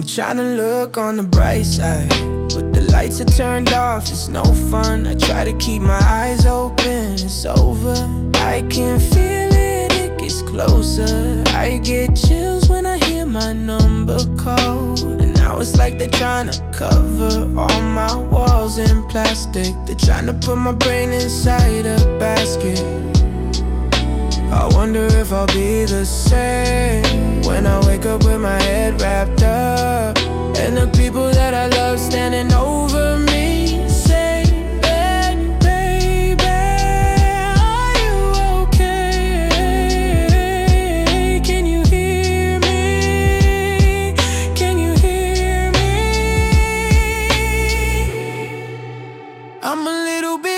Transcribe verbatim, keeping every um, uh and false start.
Tryna look on the bright side, but the lights are turned off, it's no fun. I try to keep my eyes open, it's over. I can feel it, it gets closer. I get chills when I hear my number call. And now it's like they're tryna cover all my walls in plastic. They're tryna put my brain inside a basket. I wonder if I'll be the same when I wake up with my head wrapped up, and the people that I love standing over me say, hey, baby, are you okay? Can you hear me? Can you hear me? I'm a little bit